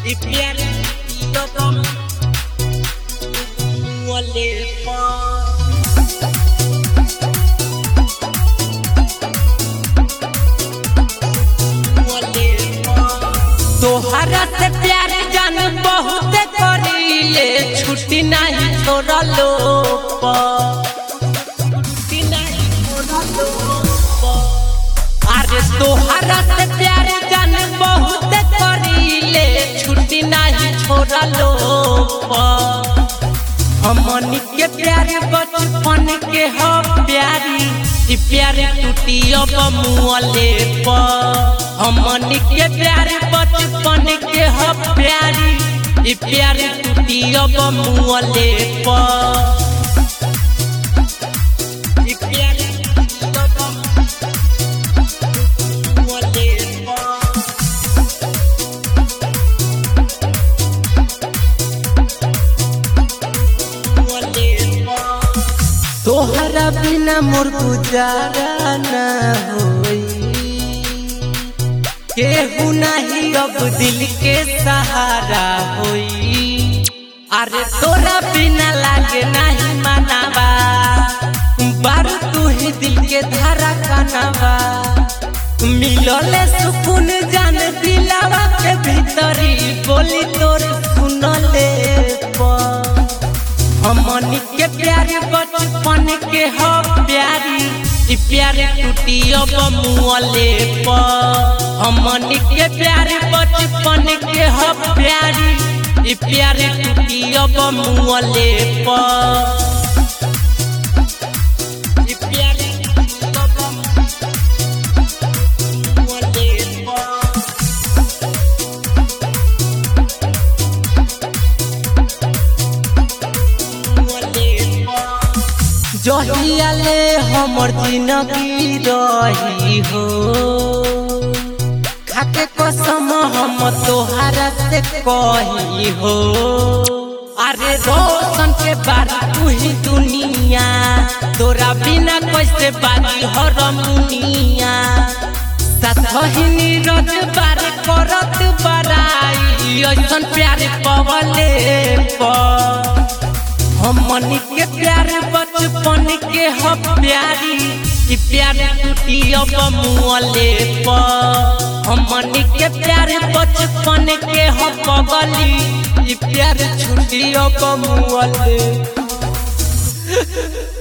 प्यार तोहरा से प्यार जान बहुत करीले छुट्टी नहीं छोड़लो अरे तोहरा से प्यार जान बहुत करीले छुट्टी नहीं छोड़लो हमनी के प्यार बचपन के हो प्यारी प्यार टूटी अब मुँहले हमनी के प्यार बचपन के हो प्यारी प्यार टूटी अब मुँहले तोहरा बिना मोर गुजारा न होई केहू नहीं अब दिल के सहारा होई अरे तोरा बिना लागे नहीं मनावा बारू तू ही दिल के धारा कनावा मिलले सुकून जान दिलावा के भीतरी बोली तोर सुनले हमनी के प्यार बचपन के हो प्यारी प्यार टूटी अब मुँहले हमनी के प्यार बचपन के हो प्यारी प्यार टूटी अब मुँहले जहियाले हमर जिंदगी रही हो खाके कसम हम तोहरा से कही हो अरे रोशन के बात तू ही दुनिया तोरा बिना कैसे बाजी हो रमुनिया साथहीनी रज बार करत बराई ऐसन प्यार पवले हमनी के प्यार बचपन के हो प्यारी प्यार टूटी अब मुँहले हमनी के प्यार बचपन के हो पगली प्यार छूटी अब मुँहले